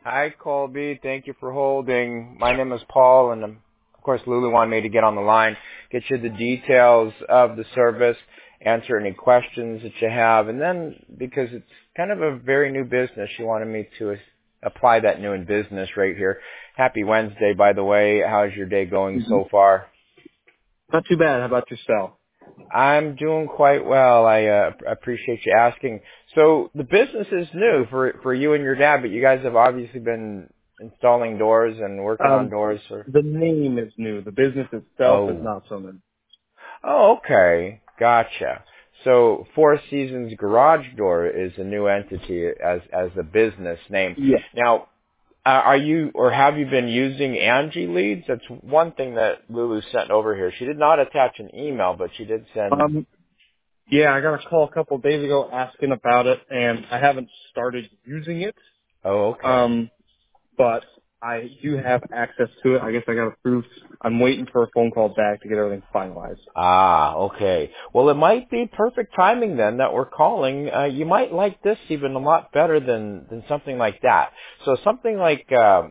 Hi, Colby. Thank you for holding. My name is Paul, and of course, Lulu wanted me to get on the line, get you the details of the service, answer any questions that you have, and then, because it's kind of a very new business, she wanted me to apply that new in business right here. Happy Wednesday, by the way. How's your day going so far? Not too bad. How about yourself? I'm doing quite well. I appreciate you asking. So the business is new for you and your dad, but you guys have obviously been installing doors and working on doors. The name is new. The business itself is not so new. Oh, okay. Gotcha. So Four Seasons Garage Door is a new entity as a business name. Yes. Now, are you or have you been using Angie Leads? That's one thing that Lulu sent over here. She did not attach an email, but she did send. Yeah, I got a call a couple of days ago asking about it, and I haven't started using it. Oh, okay. But I do have access to it. I guess I got approved. I'm waiting for a phone call back to get everything finalized. Ah, okay. Well, it might be perfect timing then that we're calling. You might like this even a lot better than something like that. So something like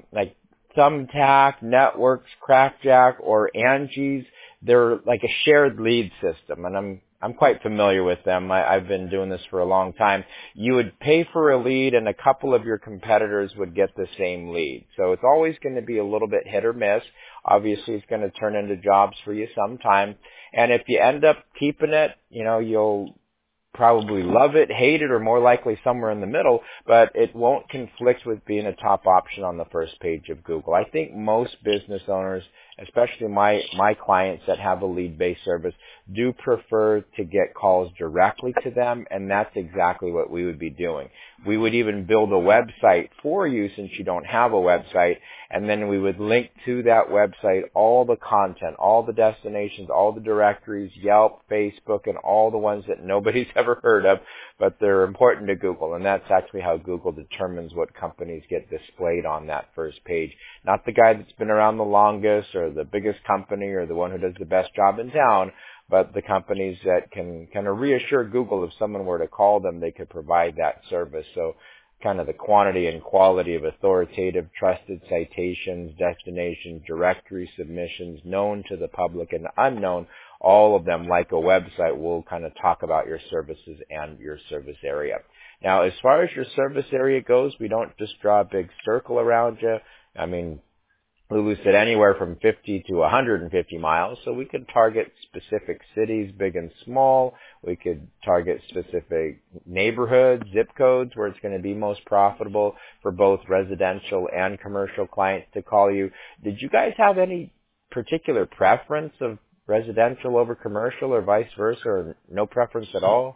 Thumbtack, Networks, Crackjack, or Angie's, they're like a shared lead system, and I'm quite familiar with them. I've been doing this for a long time. You would pay for a lead, and a couple of your competitors would get the same lead. So it's always going to be a little bit hit or miss. Obviously, it's going to turn into jobs for you sometime. And if you end up keeping it, you'll probably love it, hate it, or more likely somewhere in the middle, but it won't conflict with being a top option on the first page of Google. I think most business owners, especially my clients that have a lead-based service, do prefer to get calls directly to them, and that's exactly what we would be doing. We would even build a website for you since you don't have a website, and then we would link to that website all the content, all the destinations, all the directories, Yelp, Facebook, and all the ones that nobody's ever heard of, but they're important to Google, and that's actually how Google determines what companies get displayed on that first page. Not the guy that's been around the longest or the biggest company or the one who does the best job in town, but the companies that can kind of reassure Google if someone were to call them, they could provide that service. So kind of the quantity and quality of authoritative, trusted citations, destinations, directory submissions, known to the public and unknown, all of them, like a website, will kind of talk about your services and your service area. Now, as far as your service area goes, we don't just draw a big circle around you. I mean, Lulu said anywhere from 50 to 150 miles, so we could target specific cities, big and small. We could target specific neighborhoods, zip codes, where it's going to be most profitable for both residential and commercial clients to call you. Did you guys have any particular preference of residential over commercial or vice versa, or no preference at all?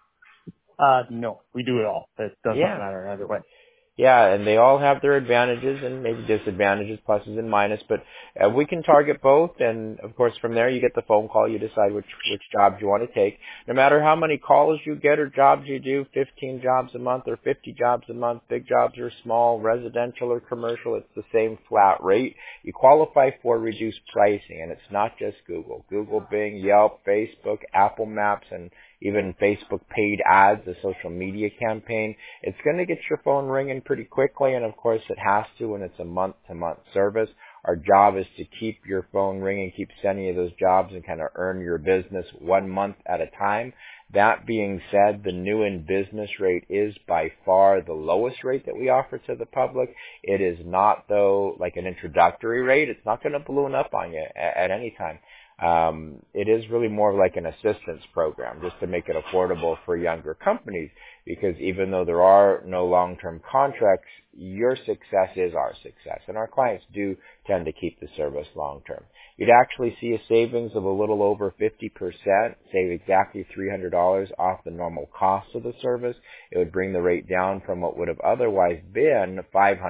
No, we do it all. It doesn't matter either way. Yeah, and they all have their advantages and maybe disadvantages, pluses and minuses, but we can target both, and of course from there you get the phone call, you decide which jobs you want to take. No matter how many calls you get or jobs you do, 15 jobs a month or 50 jobs a month, big jobs or small, residential or commercial, it's the same flat rate. You qualify for reduced pricing, and it's not just Google. Google, Bing, Yelp, Facebook, Apple Maps, and even Facebook paid ads, a social media campaign. It's going to get your phone ringing pretty quickly, and of course it has to when it's a month-to-month service. Our job is to keep your phone ringing, keep sending you those jobs, and kind of earn your business 1 month at a time. That being said, the new in business rate is by far the lowest rate that we offer to the public. It is not, though, like an introductory rate. It's not going to balloon up on you at any time. It is really more like an assistance program just to make it affordable for younger companies, because even though there are no long-term contracts, your success is our success, and our clients do tend to keep the service long-term. You'd actually see a savings of a little over 50%, save exactly $300 off the normal cost of the service. It would bring the rate down from what would have otherwise been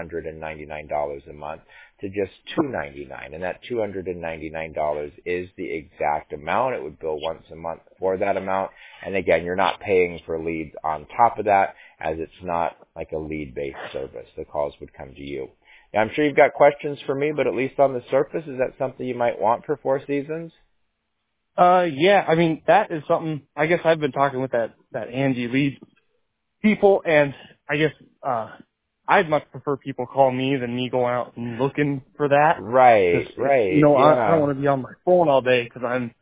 $599 a month to just $299, and that $299 is the exact amount. It would bill once a month for that amount, and again, you're not paying for leads on top of that, as it's not like a lead-based service. The calls would come to you. Now, I'm sure you've got questions for me, but at least on the surface, is that something you might want for Four Seasons? Yeah, I mean, that is something, I guess I've been talking with that Angie Lead people, and I guess, I'd much prefer people call me than me going out and looking for that. Right. You know, Yeah. I don't want to be on my phone all day because I'm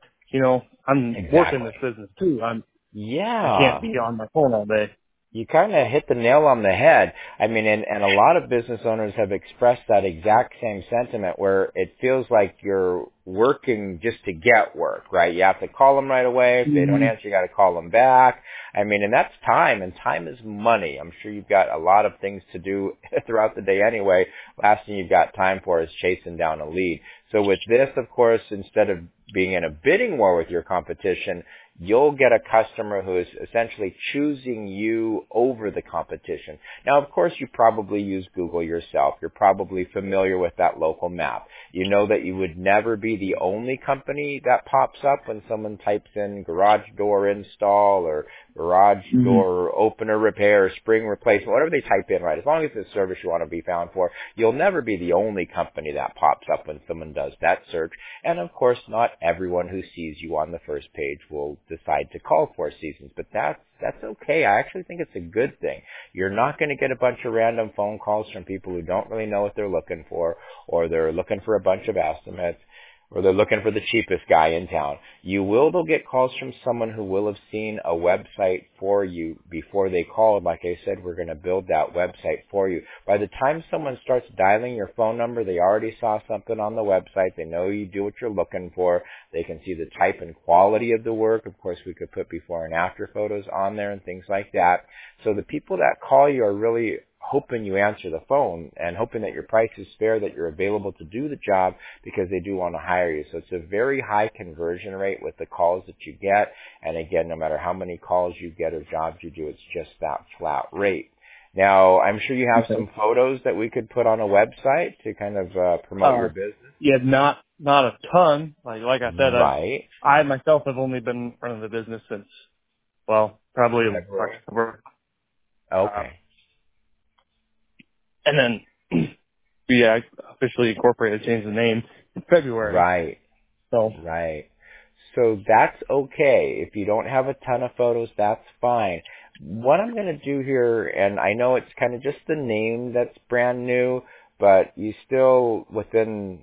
working this business too. I can't be on my phone all day. You kind of hit the nail on the head. I mean, and a lot of business owners have expressed that exact same sentiment where it feels like you're working just to get work, right? You have to call them right away. If they don't answer, you got to call them back. I mean, and that's time, and time is money. I'm sure you've got a lot of things to do throughout the day anyway. Last thing you've got time for is chasing down a lead. So with this, of course, instead of being in a bidding war with your competition, you'll get a customer who is essentially choosing you over the competition. Now, of course, you probably use Google yourself. You're probably familiar with that local map. You know that you would never be the only company that pops up when someone types in garage door install or garage door opener repair, spring replacement, whatever they type in, right? As long as it's a service you want to be found for, you'll never be the only company that pops up when someone does that search. And of course, not everyone who sees you on the first page will decide to call Four Seasons, but that's okay. I actually think it's a good thing. You're not going to get a bunch of random phone calls from people who don't really know what they're looking for, or they're looking for a bunch of estimates, or they're looking for the cheapest guy in town. You will, though, get calls from someone who will have seen a website for you before they called. Like I said, we're going to build that website for you. By the time someone starts dialing your phone number, they already saw something on the website. They know you do what you're looking for. They can see the type and quality of the work. Of course, we could put before and after photos on there and things like that. So the people that call you are really hoping you answer the phone and hoping that your price is fair, that you're available to do the job because they do want to hire you. So it's a very high conversion rate with the calls that you get. And again, no matter how many calls you get or jobs you do, it's just that flat rate. Now, I'm sure you have some photos that we could put on a website to kind of promote your business. Yeah, not a ton. Like I said, right. I myself have only been running the business since, well, probably October. Okay. And then, I officially incorporated, changed the name in February. Right. So that's okay. If you don't have a ton of photos, that's fine. What I'm going to do here, and I know it's kind of just the name that's brand new, but you still within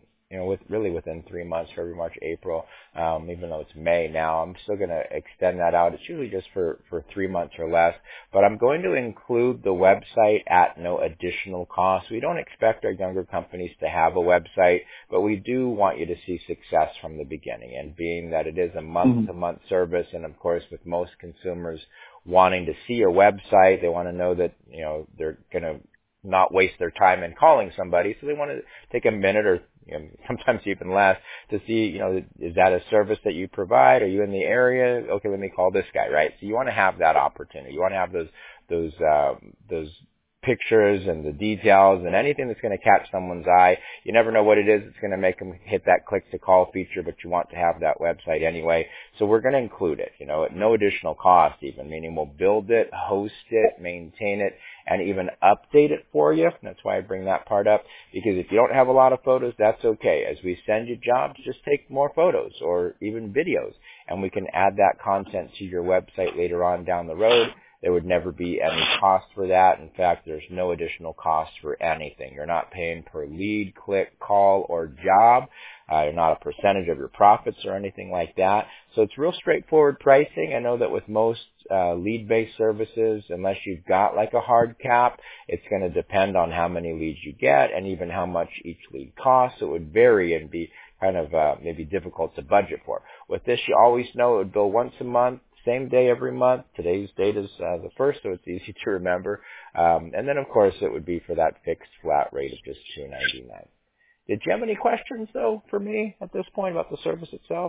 3 months, February, March, April, even though it's May now, I'm still going to extend that out. It's usually just for 3 months or less, but I'm going to include the website at no additional cost. We don't expect our younger companies to have a website, but we do want you to see success from the beginning. And being that it is a month-to-month service, and of course with most consumers wanting to see a website, they want to know that, they're going to not waste their time in calling somebody, so they want to take a minute or sometimes even less to see, is that a service that you provide? Are you in the area? Okay, let me call this guy, right? So you want to have that opportunity. You want to have those pictures and the details and anything that's going to catch someone's eye. You never know what it is that's going to make them hit that click to call feature, but you want to have that website anyway. So we're going to include it, at no additional cost even, meaning we'll build it, host it, maintain it, and even update it for you. That's why I bring that part up, because if you don't have a lot of photos, that's okay. As we send you jobs, just take more photos or even videos, and we can add that content to your website later on down the road. There would never be any cost for that. In fact, there's no additional cost for anything. You're not paying per lead, click, call, or job. You're not a percentage of your profits or anything like that. So it's real straightforward pricing. I know that with most lead-based services, unless you've got like a hard cap, it's going to depend on how many leads you get and even how much each lead costs. So it would vary and be kind of maybe difficult to budget for. With this, you always know it would bill once a month, same day every month. Today's date is the 1st, so it's easy to remember. And then, of course, it would be for that fixed flat rate of just $2.99. Did you have any questions, though, for me at this point about the service itself?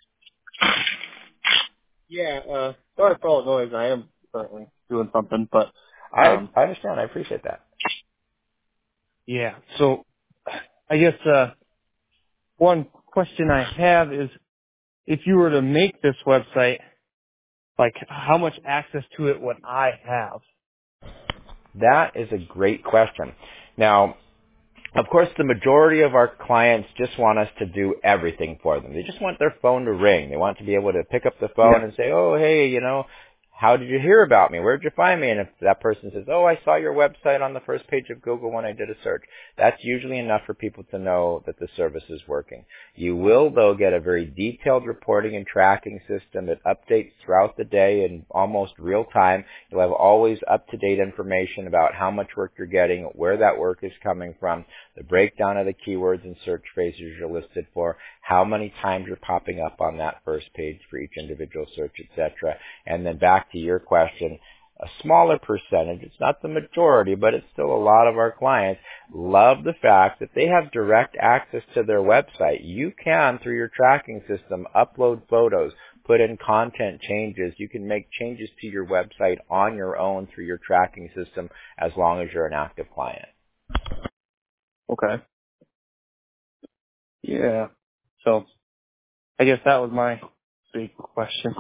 Yeah, sorry for all the noise. I am currently doing something, but I understand. I appreciate that. Yeah, so I guess one question I have is, if you were to make this website, like, how much access to it would I have? That is a great question. Now, of course, the majority of our clients just want us to do everything for them. They just want their phone to ring. They want to be able to pick up the phone and say, oh, hey, how did you hear about me? Where did you find me? And if that person says, oh, I saw your website on the first page of Google when I did a search, that's usually enough for people to know that the service is working. You will, though, get a very detailed reporting and tracking system that updates throughout the day in almost real time. You'll have always up-to-date information about how much work you're getting, where that work is coming from, the breakdown of the keywords and search phrases you're listed for, how many times you're popping up on that first page for each individual search, etc. And then back to your question, a smaller percentage, it's not the majority, but it's still a lot of our clients, love the fact that they have direct access to their website. You can, through your tracking system, upload photos, put in content changes. You can make changes to your website on your own through your tracking system as long as you're an active client. Okay. Yeah. So I guess that was my big question.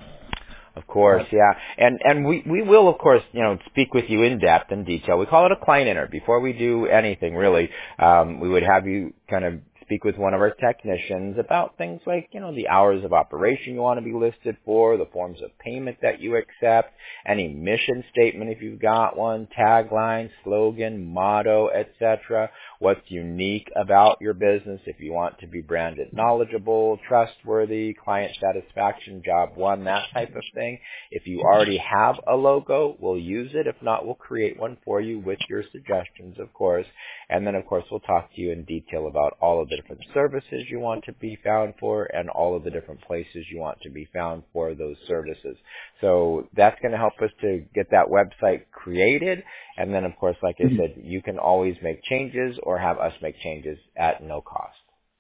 Of course, yeah. And we will, of course, speak with you in depth and detail. We call it a client interview. Before we do anything, really, we would have you kind of speak with one of our technicians about things like, the hours of operation you want to be listed for, the forms of payment that you accept, any mission statement if you've got one, tagline, slogan, motto, etc., what's unique about your business if you want to be branded knowledgeable, trustworthy, client satisfaction, job one, that type of thing. If you already have a logo, we'll use it. If not, we'll create one for you with your suggestions, of course. And then, of course, we'll talk to you in detail about all of the different services you want to be found for and all of the different places you want to be found for those services. So that's going to help us to get that website created. And then, of course, like I said, you can always make changes or have us make changes at no cost.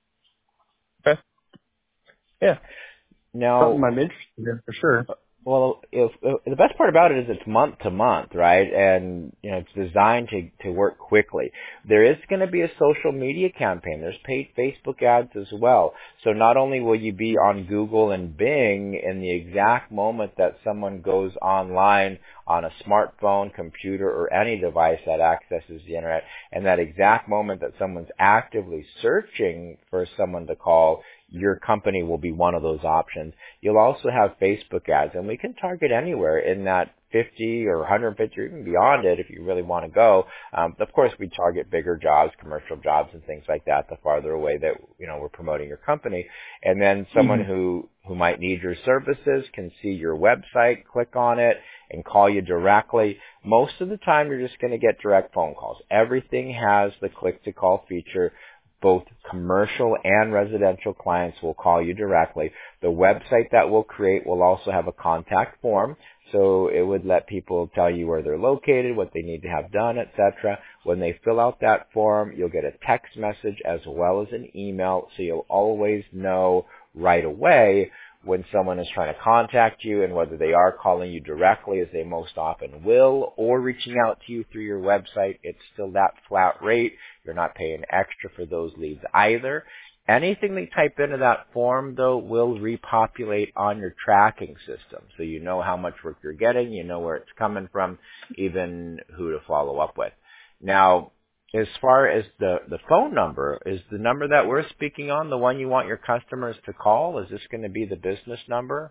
Okay. Yeah. Now, something I'm interested in for sure. Well, if the best part about it is it's month to month, right? And it's designed to work quickly. There is going to be a social media campaign. There's paid Facebook ads as well. So not only will you be on Google and Bing in the exact moment that someone goes online on a smartphone, computer, or any device that accesses the internet, and that exact moment that someone's actively searching for someone to call, your company will be one of those options. You'll also have Facebook ads, and we can target anywhere in that 50 or 150 or even beyond it if you really want to go. Of course, we target bigger jobs, commercial jobs, and things like that the farther away that we're promoting your company. And then someone who might need your services can see your website, click on it, and call you directly. Most of the time, you're just going to get direct phone calls. Everything has the click-to-call feature. Both commercial and residential clients will call you directly. The website that we'll create will also have a contact form, so it would let people tell you where they're located, what they need to have done, etc. When they fill out that form, you'll get a text message as well as an email, so you'll always know right away when someone is trying to contact you and whether they are calling you directly, as they most often will, or reaching out to you through your website. It's still that flat rate. You're not paying extra for those leads either. Anything they type into that form, though, will repopulate on your tracking system. So you know how much work you're getting, you know where it's coming from, even who to follow up with. Now, as far as the phone number, is the number that we're speaking on the one you want your customers to call? Is this going to be the business number?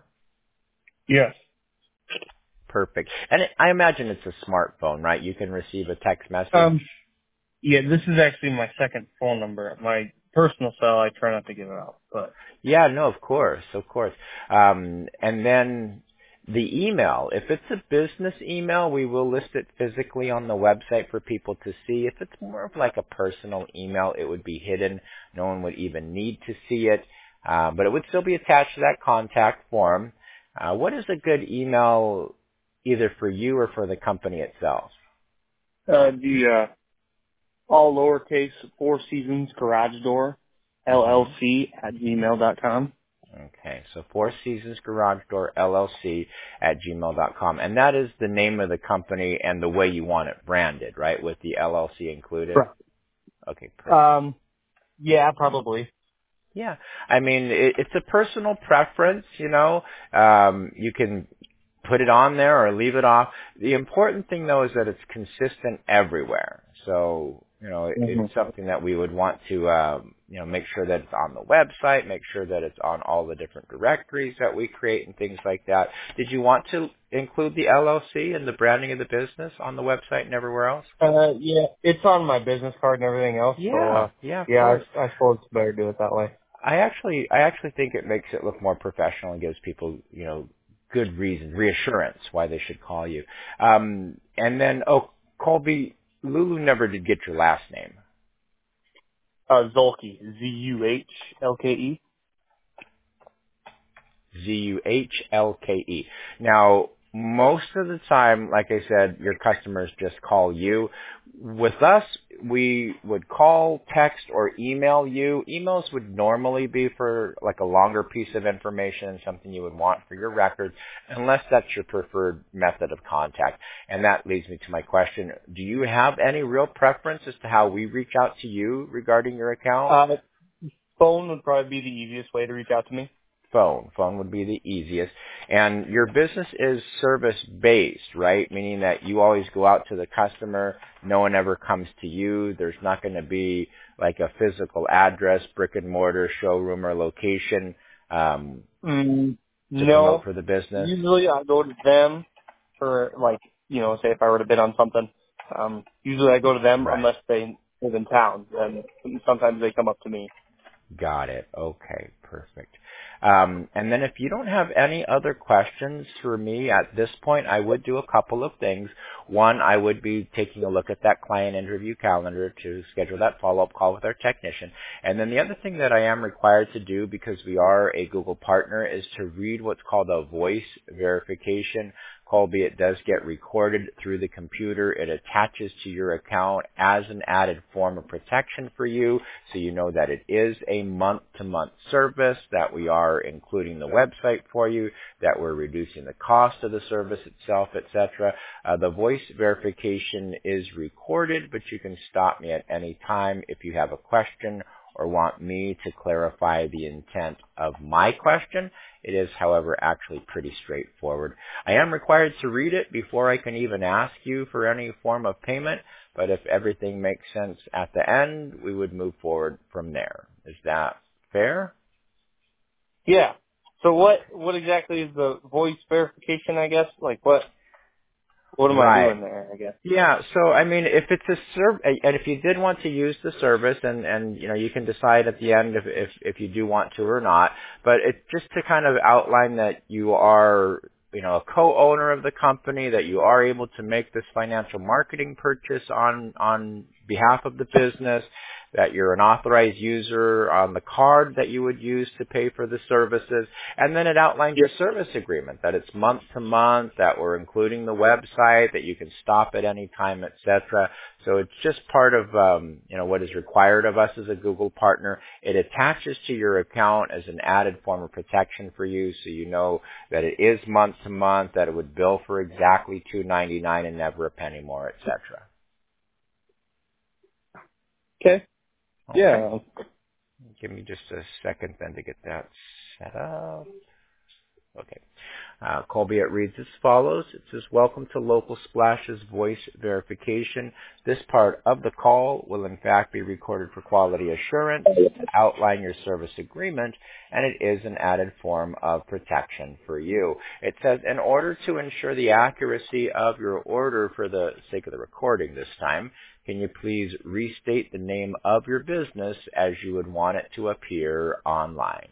Yes. Perfect. And I imagine it's a smartphone, right? You can receive a text message. Yeah, this is actually my second phone number. My personal cell, I try not to give it out. But yeah, no, of course. And then the email, if it's a business email, we will list it physically on the website for people to see. If it's more of like a personal email, it would be hidden. No one would even need to see it, but it would still be attached to that contact form. What is a good email either for you or for the company itself? All lowercase, Four Seasons Garage Door, LLC @gmail.com. Okay, so Four Seasons Garage Door LLC @gmail.com. And that is the name of the company and the way you want it branded, right? With the LLC included? Right. Okay, perfect. Yeah, probably. Yeah. I mean, it's a personal preference, you can put it on there or leave it off. The important thing, though, is that it's consistent everywhere. So, It's something that we would want to, make sure that it's on the website, make sure that it's on all the different directories that we create and things like that. Did you want to include the LLC and the branding of the business on the website and everywhere else? Yeah, it's on my business card and everything else. Yeah, So, of course. I suppose it's better to do it that way. I actually think it makes it look more professional and gives people, good reason, reassurance why they should call you. And then, Colby, Lulu never did get your last name. Zulke, Zuhlke. Zuhlke. Now, most of the time, like I said, your customers just call you. With us, we would call, text, or email you. Emails would normally be for like a longer piece of information and something you would want for your record, unless that's your preferred method of contact. And that leads me to my question. Do you have any real preference as to how we reach out to you regarding your account? Phone would probably be the easiest way to reach out to me. Phone would be the easiest. And your business is service-based, right? Meaning that you always go out to the customer. No one ever comes to you. There's not going to be like a physical address, brick and mortar, showroom, or location to promote for the business. Usually I go to them for say if I were to bid on something. Usually I go to them unless they live in town. And sometimes they come up to me. Got it. Okay, perfect. And then if you don't have any other questions for me at this point, I would do a couple of things. One, I would be taking a look at that client interview calendar to schedule that follow-up call with our technician. And then the other thing that I am required to do, because we are a Google partner, is to read what's called a voice verification. Colby, it does get recorded through the computer. It attaches to your account as an added form of protection for you, so you know that it is a month-to-month service, that we are including the website for you, that we're reducing the cost of the service itself, etc. The voice verification is recorded, but you can stop me at any time if you have a question or want me to clarify the intent of my question. It is, however, actually pretty straightforward. I am required to read it before I can even ask you for any form of payment, but if everything makes sense at the end, we would move forward from there. Is that fair? Yeah. So what exactly is the voice verification, I guess? What am I doing there, I guess? Yeah, so I mean, if it's a and if you did want to use the service, and you can decide at the end if you do want to or not, but it's just to kind of outline that you are a co-owner of the company, that you are able to make this financial marketing purchase on behalf of the business, that you're an authorized user on the card that you would use to pay for the services, and then it outlines your service agreement, that it's month to month, that we're including the website, that you can stop at any time, etc. So it's just part of what is required of us as a Google partner. It attaches to your account as an added form of protection for you, so you know that it is month to month, that it would bill for exactly $2.99 and never a penny more, etc. Okay. Okay. Yeah. Give me just a second then to get that set up. Okay. Colby, it reads as follows. It says, welcome to Local Splash's voice verification. This part of the call will in fact be recorded for quality assurance to outline your service agreement, and it is an added form of protection for you. It says, in order to ensure the accuracy of your order for the sake of the recording this time, can you please restate the name of your business as you would want it to appear online?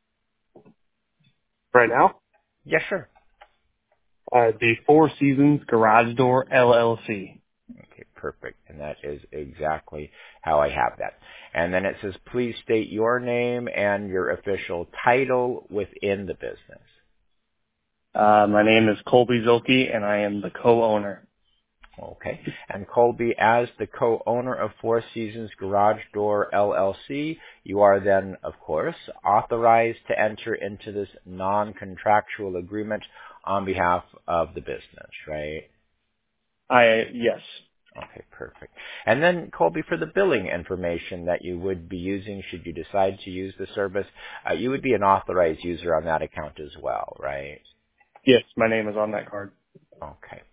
Right now? Yes, sure. The Four Seasons Garage Door LLC. Okay, perfect. And that is exactly how I have that. And then it says, please state your name and your official title within the business. My name is Colby Zulke, and I am the co-owner. Okay. And Colby, as the co-owner of Four Seasons Garage Door LLC, you are then, of course, authorized to enter into this non-contractual agreement on behalf of the business, right? Yes. Okay, perfect. And then, Colby, for the billing information that you would be using should you decide to use the service, you would be an authorized user on that account as well, right? Yes, my name is on that card. Okay.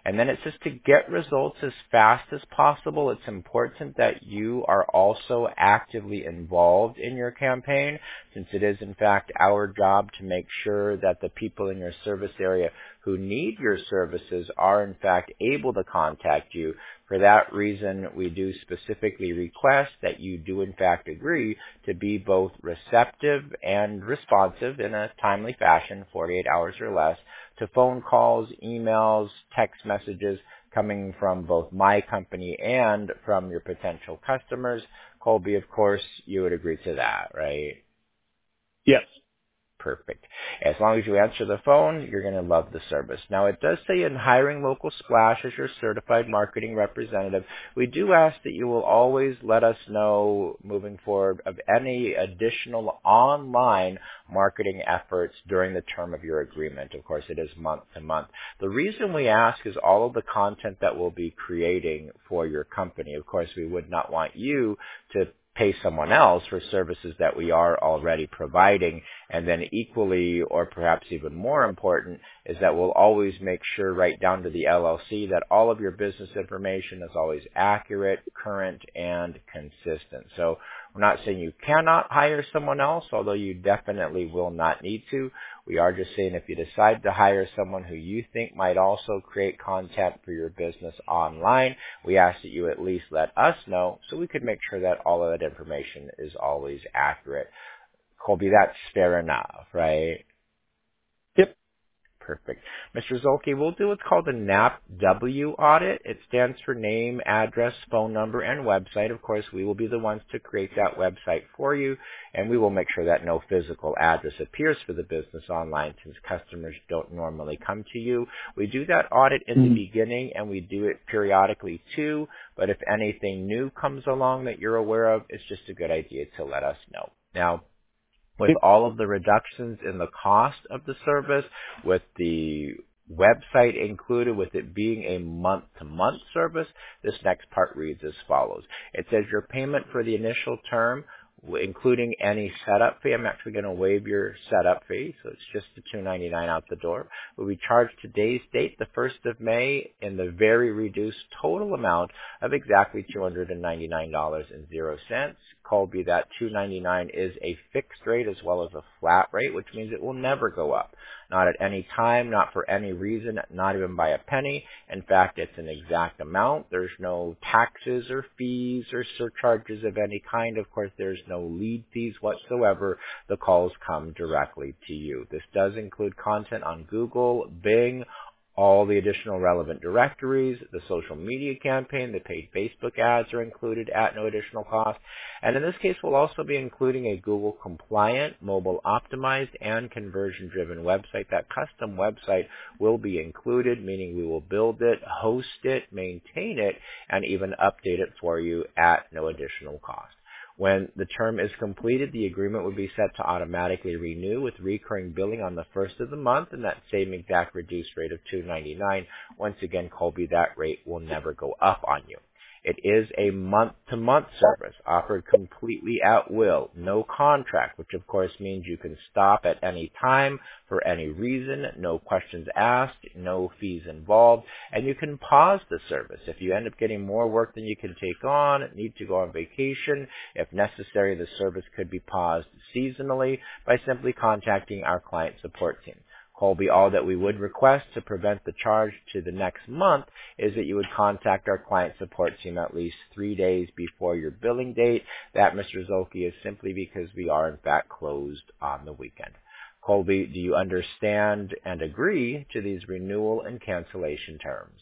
And then it says to get results as fast as possible, it's important that you are also actively involved in your campaign, since it is in fact our job to make sure that the people in your service area who need your services are in fact able to contact you. For that reason, we do specifically request that you do in fact agree to be both receptive and responsive in a timely fashion, 48 hours or less, to phone calls, emails, text messages coming from both my company and from your potential customers. Colby, of course, you would agree to that, right? Yes. Perfect. As long as you answer the phone, you're going to love the service. Now, it does say in hiring Local Splash as your certified marketing representative, we do ask that you will always let us know moving forward of any additional online marketing efforts during the term of your agreement. Of course, it is month to month. The reason we ask is all of the content that we'll be creating for your company. Of course, we would not want you to pay someone else for services that we are already providing. And then equally, or perhaps even more important, is that we'll always make sure right down to the LLC that all of your business information is always accurate, current, and consistent. So we're not saying you cannot hire someone else, although you definitely will not need to. We are just saying if you decide to hire someone who you think might also create content for your business online, we ask that you at least let us know so we could make sure that all of that information is always accurate. Colby, that's fair enough, right? Yep. Perfect. Mr. Zolke, we'll do what's called a NAPW audit. It stands for name, address, phone number, and website. Of course, we will be the ones to create that website for you, and we will make sure that no physical address appears for the business online since customers don't normally come to you. We do that audit in the beginning, and we do it periodically too, but if anything new comes along that you're aware of, it's just a good idea to let us know. Now, with all of the reductions in the cost of the service, with the website included, with it being a month-to-month service, this next part reads as follows. It says your payment for the initial term, including any setup fee. I'm actually going to waive your setup fee, so it's just the $2.99 out the door. Will be charged today's date, the 1st of May, in the very reduced total amount of exactly $299.00. Colby, that $2.99 is a fixed rate as well as a flat rate, which means it will never go up. Not at any time, not for any reason, not even by a penny. In fact, it's an exact amount. There's no taxes or fees or surcharges of any kind. Of course, there's no lead fees whatsoever. The calls come directly to you. This does include content on Google, Bing, all the additional relevant directories, the social media campaign, the paid Facebook ads are included at no additional cost. And in this case, we'll also be including a Google compliant, mobile optimized, and conversion driven website. That custom website will be included, meaning we will build it, host it, maintain it, and even update it for you at no additional cost. When the term is completed, the agreement would be set to automatically renew with recurring billing on the 1st of the month and that same exact reduced rate of $2.99. Once again, Colby, that rate will never go up on you. It is a month-to-month service offered completely at will, no contract, which of course means you can stop at any time for any reason, no questions asked, no fees involved, and you can pause the service. If you end up getting more work than you can take on, need to go on vacation, if necessary, the service could be paused seasonally by simply contacting our client support team. Colby, all that we would request to prevent the charge to the next month is that you would contact our client support team at least 3 days before your billing date. That, Mr. Zolke, is simply because we are in fact closed on the weekend. Colby, do you understand and agree to these renewal and cancellation terms?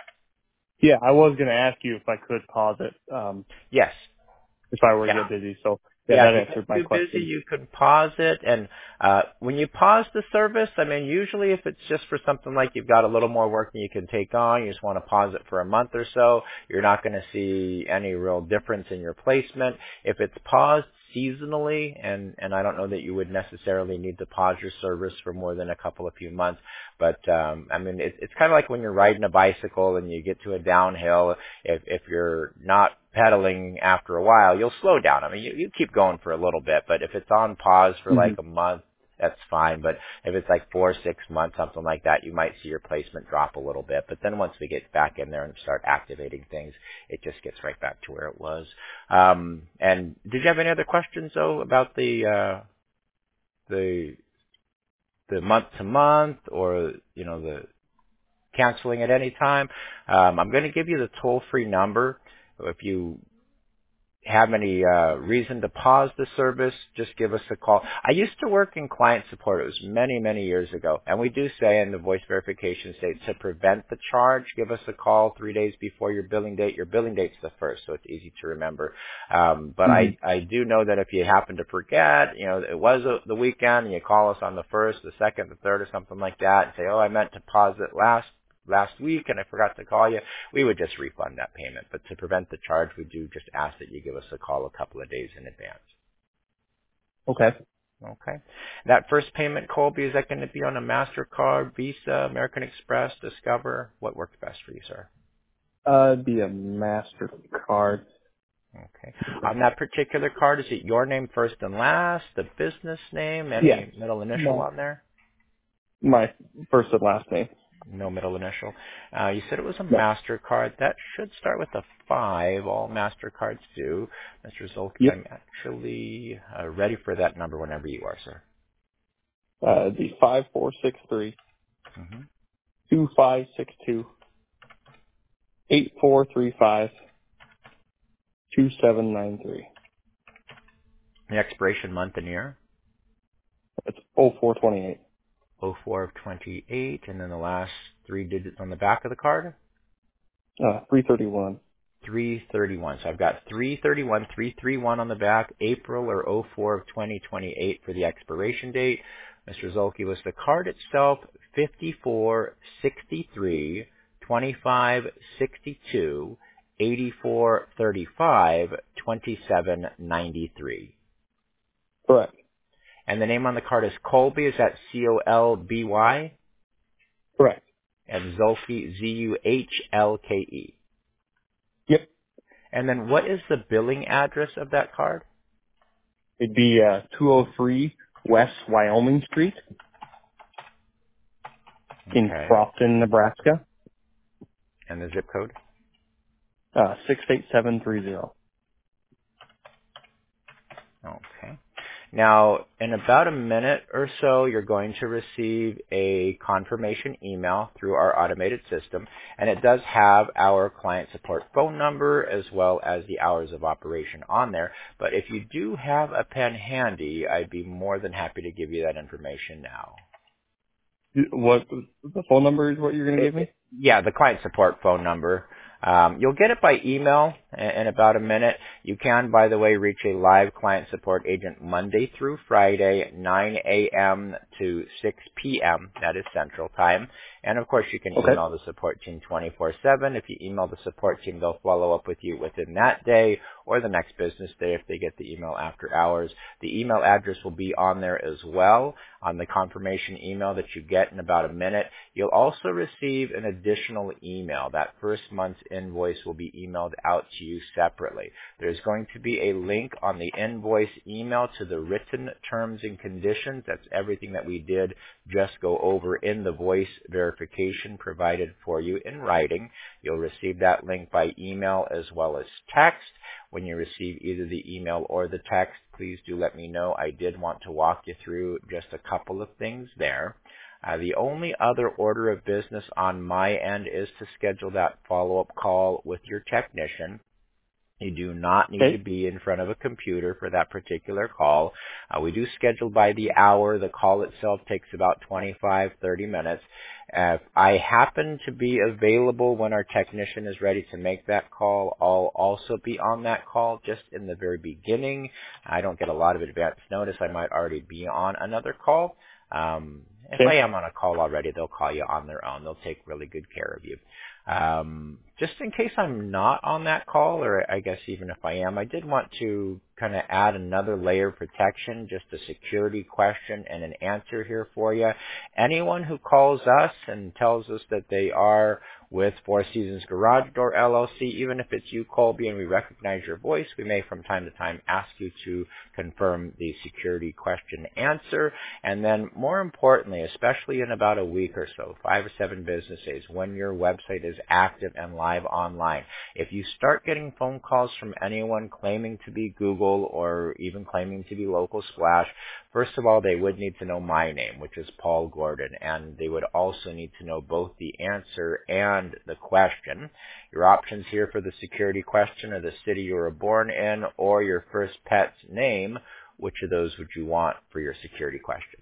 Yeah, I was going to ask you if I could pause it. Yes. If I were to get busy, so. Yeah, that answered my question. If you're busy, you can pause it. And when you pause the service, I mean, usually if it's just for something like you've got a little more work than you can take on, you just want to pause it for a month or so, you're not going to see any real difference in your placement. If it's paused seasonally, and I don't know that you would necessarily need to pause your service for more than a few months, but I mean, it's kind of like when you're riding a bicycle and you get to a downhill. If you're not pedaling after a while, you'll slow down. I mean, you keep going for a little bit, but if it's on pause for like a month, that's fine. But if it's like 4 or 6 months, something like that, you might see your placement drop a little bit. But then once we get back in there and start activating things, it just gets right back to where it was. And did you have any other questions though about the month to month, or the canceling at any time? I'm going to give you the toll-free number. If you have any reason to pause the service, just give us a call. I used to work in client support. It was many, many years ago. And we do say in the voice verification state, to prevent the charge, give us a call 3 days before your billing date. Your billing date's the 1st, so it's easy to remember. But I do know that if you happen to forget, it was the weekend, and you call us on the 1st, the 2nd, the 3rd, or something like that, and say, oh, I meant to pause it last week and I forgot to call you, we would just refund that payment. But to prevent the charge, we do just ask that you give us a call a couple of days in advance. Okay. Okay. That first payment, Colby, is that going to be on a MasterCard, Visa, American Express, Discover? What works best for you, sir? It'd be a MasterCard. Okay. On that particular card, is it your name first and last, the business name, any middle initial on there? My first and last name. No middle initial. You said it was a No. MasterCard. That should start with a 5. All MasterCards do. Mr. Zolke, Yep. I'm actually ready for that number whenever you are, sir. The 5463 Mm-hmm. 2562 8435 2793. The expiration month and year? It's 0428. 04 of 28, and then the last 3 digits on the back of the card? 331. 331. So I've got 331 on the back, April or 04 of 2028 for the expiration date. Mr. Zolke, was the card itself 5463 2562 8435 2793? Correct. And the name on the card is Colby. Is that Colby? Correct. And Zolke, Zuhlke. Yep. And then what is the billing address of that card? It'd be 203 West Wyoming Street in Crofton, Nebraska. And the zip code? 68730. Okay. Now, in about a minute or so, you're going to receive a confirmation email through our automated system, and it does have our client support phone number as well as the hours of operation on there. But if you do have a pen handy, I'd be more than happy to give you that information now. What, the phone number is what you're going to give me? Yeah, the client support phone number. You'll get it by email in about a minute. You can, by the way, reach a live client support agent Monday through Friday, 9 a.m. to 6 p.m. That is Central Time. And, of course, you can email the support team 24/7. If you email the support team, they'll follow up with you within that day or the next business day if they get the email after hours. The email address will be on there as well on the confirmation email that you get in about a minute. You'll also receive an additional email. That first month's invoice will be emailed out to you separately. There's going to be a link on the invoice email to the written terms and conditions. That's everything that we did just go over in the voice verification provided for you in writing. You'll receive that link by email as well as text. When you receive either the email or the text, please do let me know. I did want to walk you through just a couple of things there. The only other order of business on my end is to schedule that follow-up call with your technician. You do not need to be in front of a computer for that particular call. We do schedule by the hour. The call itself takes about 25-30 minutes. If I happen to be available when our technician is ready to make that call, I'll also be on that call just in the very beginning. I don't get a lot of advance notice. I might already be on another call. If I Okay. am on a call already, they'll call you on their own. They'll take really good care of you. Just in case I'm not on that call, or I guess even if I am, I did want to kind of add another layer of protection, just a security question and an answer here for you. Anyone who calls us and tells us that they are with Four Seasons Garage Door LLC, even if it's you, Colby, and we recognize your voice, we may from time to time ask you to confirm the security question answer. And then more importantly, especially in about a week or so, 5 or 7 business days, when your website is active and live online, if you start getting phone calls from anyone claiming to be Google or even claiming to be Local Splash, first of all, they would need to know my name, which is Paul Gordon, and they would also need to know both the answer and the question. Your options here for the security question are the city you were born in or your first pet's name. Which of those would you want for your security question?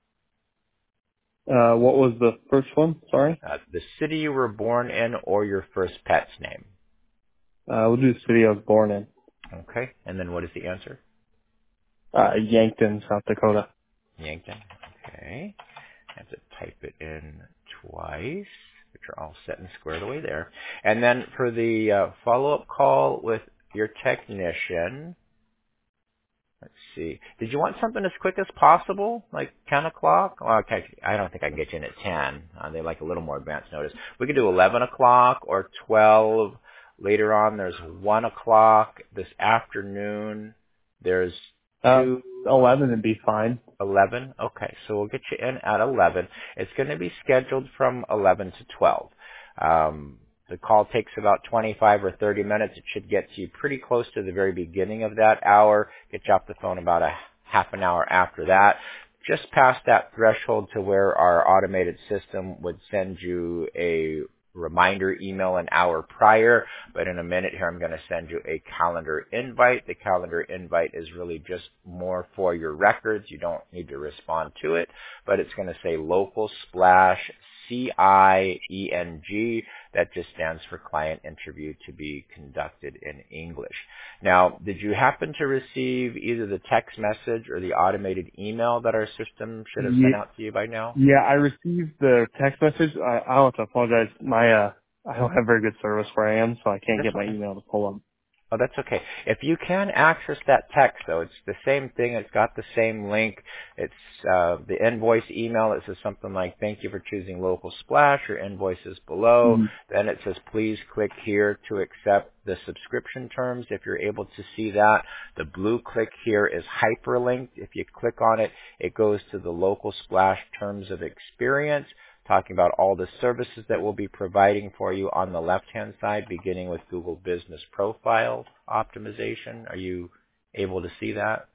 What was the first one? Sorry. The city you were born in or your first pet's name. We'll do the city I was born in. Okay. And then what is the answer? Yankton, South Dakota. Yankton. Okay. I have to type it in twice, which are all set and squared away there. And then for the follow-up call with your technician, let's see. Did you want something as quick as possible, like 10 o'clock? Well, okay, I don't think I can get you in at 10. They like a little more advance notice. We could do 11 o'clock or 12. Later on, there's 1 o'clock. This afternoon, there's 2. 11 would be fine. 11? Okay, so we'll get you in at 11. It's going to be scheduled from 11 to 12. The call takes about 25 or 30 minutes. It should get you pretty close to the very beginning of that hour, get you off the phone about a half an hour after that. Just past that threshold to where our automated system would send you a reminder email an hour prior, but in a minute here I'm going to send you a calendar invite. The calendar invite is really just more for your records. You don't need to respond to it, but it's going to say Local Splash CIENG. That just stands for client interview to be conducted in English. Now, did you happen to receive either the text message or the automated email that our system should have sent out to you by now? Yeah, I received the text message. I want to apologize. I don't have very good service where I am, so I can't get my email to pull up. Oh, that's okay. If you can access that text, though, it's the same thing. It's got the same link. It's the invoice email. It says something like, thank you for choosing Local Splash. Your invoice is below. Mm-hmm. Then it says, please click here to accept the subscription terms. If you're able to see that, the blue click here is hyperlinked. If you click on it, it goes to the Local Splash terms of experience, talking about all the services that we'll be providing for you on the left-hand side, beginning with Google Business Profile optimization. Are you able to see that?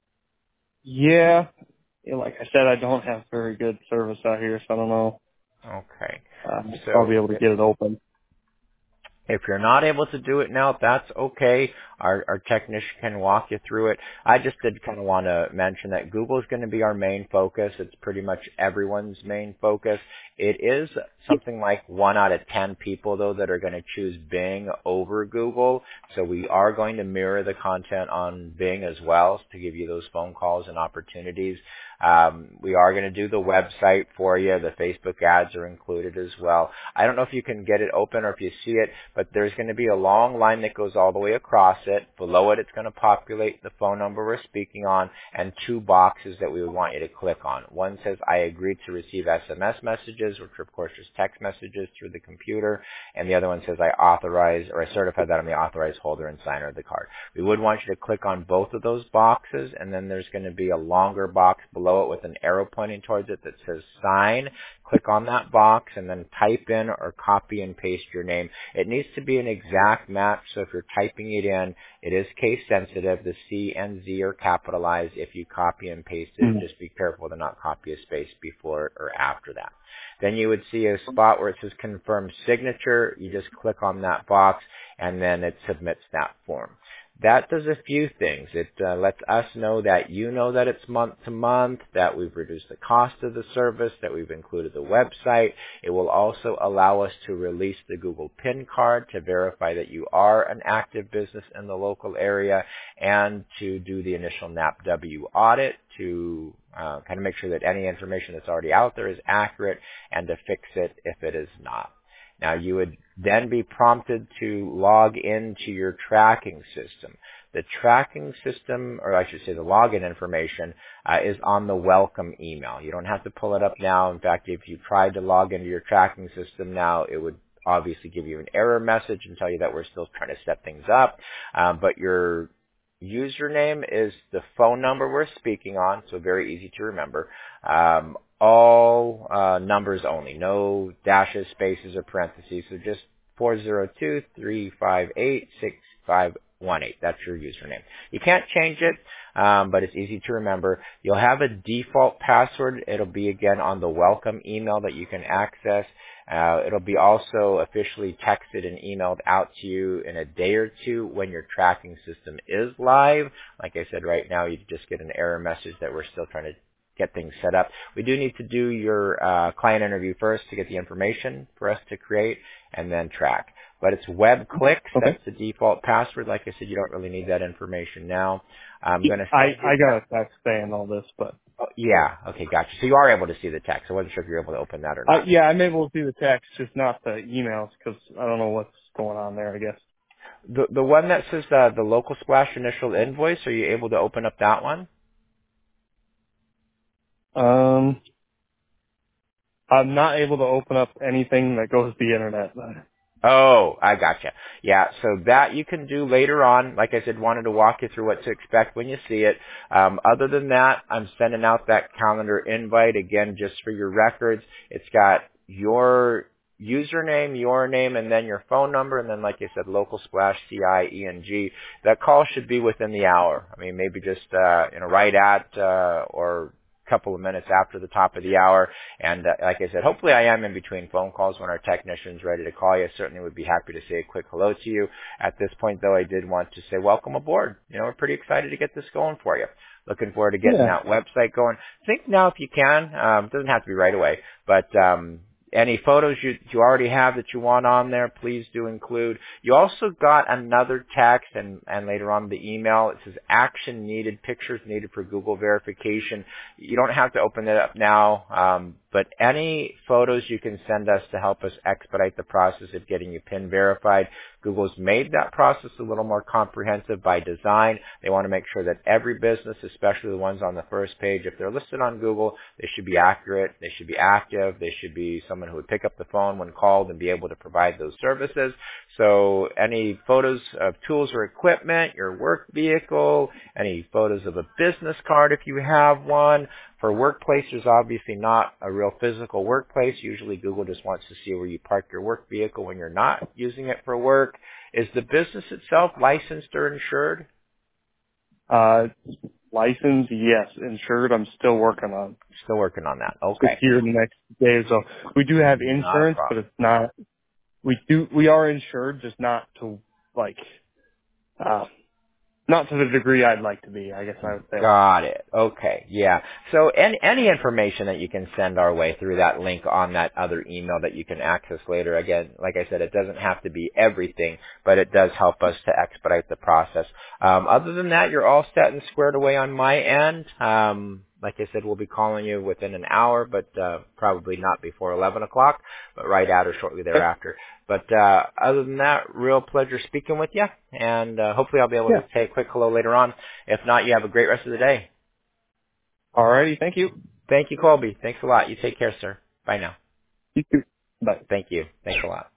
Yeah. Like I said, I don't have very good service out here, so I don't know. Okay. I'll be able to get it open. If you're not able to do it now, that's okay. Our technician can walk you through it. I just did kind of want to mention that Google is going to be our main focus. It's pretty much everyone's main focus. It is something like 1 out of 10 people, though, that are going to choose Bing over Google. So we are going to mirror the content on Bing as well to give you those phone calls and opportunities. We are going to do the website for you. The Facebook ads are included as well. I don't know if you can get it open or if you see it, but there's going to be a long line that goes all the way across it. Below it, it's going to populate the phone number we're speaking on and 2 boxes that we would want you to click on. One says, I agree to receive SMS messages, which are, of course, just text messages through the computer. And the other one says, I authorize or I certify that I'm the authorized holder and signer of the card. We would want you to click on both of those boxes, and then there's going to be a longer box below it with an arrow pointing towards it that says sign. Click on that box and then type in or copy and paste your name. It needs to be an exact match, so if you're typing it in, it is case sensitive. The C and Z are capitalized. If you copy and paste it, just be careful to not copy a space before or after that. Then you would see a spot where it says confirm signature. You just click on that box and then it submits that form. that does a few things. It lets us know that you know that it's month to month, that we've reduced the cost of the service, that we've included the website. It will also allow us to release the Google PIN card to verify that you are an active business in the local area, and to do the initial NAPW audit to kind of make sure that any information that's already out there is accurate, and to fix it if it is not. Now, you would then be prompted to log into your tracking system. The tracking system, or I should say the login information, is on the welcome email. You don't have to pull it up now. In fact, if you tried to log into your tracking system now, it would obviously give you an error message and tell you that we're still trying to set things up. But your username is the phone number we're speaking on, so very easy to remember. All numbers only, no dashes, spaces, or parentheses. So just 402-358-6518. That's your username. You can't change it, but it's easy to remember. You'll have a default password. It'll be, again, on the welcome email that you can access. It'll be also officially texted and emailed out to you in a day or two when your tracking system is live. Like I said, right now you just get an error message that we're still trying to get things set up. We do need to do your client interview first to get the information for us to create and then track. But it's web clicks. Okay. That's the default password. Like I said, you don't really need that information now. I'm going to. I got a text saying all this, but. Oh, yeah. Okay. Gotcha. So you are able to see the text. I wasn't sure if you were able to open that or not. Yeah, I'm able to see the text, just not the emails, because I don't know what's going on there, I guess. The one that says the Local Splash initial invoice. Are you able to open up that one? I'm not able to open up anything that goes to the internet. Oh, I gotcha. Yeah, so that you can do later on. Like I said, wanted to walk you through what to expect when you see it. Other than that, I'm sending out that calendar invite, again, just for your records. It's got your username, your name, and then your phone number, and then, like I said, Local Splash, CIENG. That call should be within the hour. I mean, maybe just right at or couple of minutes after the top of the hour. And like I said, hopefully I am in between phone calls when our technician's ready to call you. Certainly would be happy to say a quick hello to you. At this point, though, I did want to say welcome aboard. We're pretty excited to get this going for you. Looking forward to getting that website going. Think now if you can. It doesn't have to be right away, but any photos you already have that you want on there, please do include. You also got another text and later on the email. It says action needed, pictures needed for Google verification. You don't have to open it up now, but any photos you can send us to help us expedite the process of getting you PIN verified. Google's made that process a little more comprehensive by design. They want to make sure that every business, especially the ones on the first page, if they're listed on Google, they should be accurate, they should be active, they should be someone who would pick up the phone when called and be able to provide those services. So any photos of tools or equipment, your work vehicle, any photos of a business card if you have one. For workplace, there's obviously not a real physical workplace. Usually Google just wants to see where you park your work vehicle when you're not using it for work. Is the business itself licensed or insured? Licensed, yes. Insured, I'm still working on. Still working on that. Okay. Here the next day or so. We do have insurance, but it's not. We are insured, just not to not to the degree I'd like to be, I guess I would say. Got it. Okay. Yeah. So any information that you can send our way through that link on that other email that you can access later. Again, like I said, it doesn't have to be everything, but it does help us to expedite the process. Other than that, you're all set and squared away on my end. Like I said, we'll be calling you within an hour, but probably not before 11 o'clock, but right at or shortly thereafter. But other than that, real pleasure speaking with you, and hopefully I'll be able to say a quick hello later on. If not, you have a great rest of the day. All righty. Thank you. Thank you, Colby. Thanks a lot. You take care, sir. Bye now. You too. Bye. Thank you. Thanks a lot.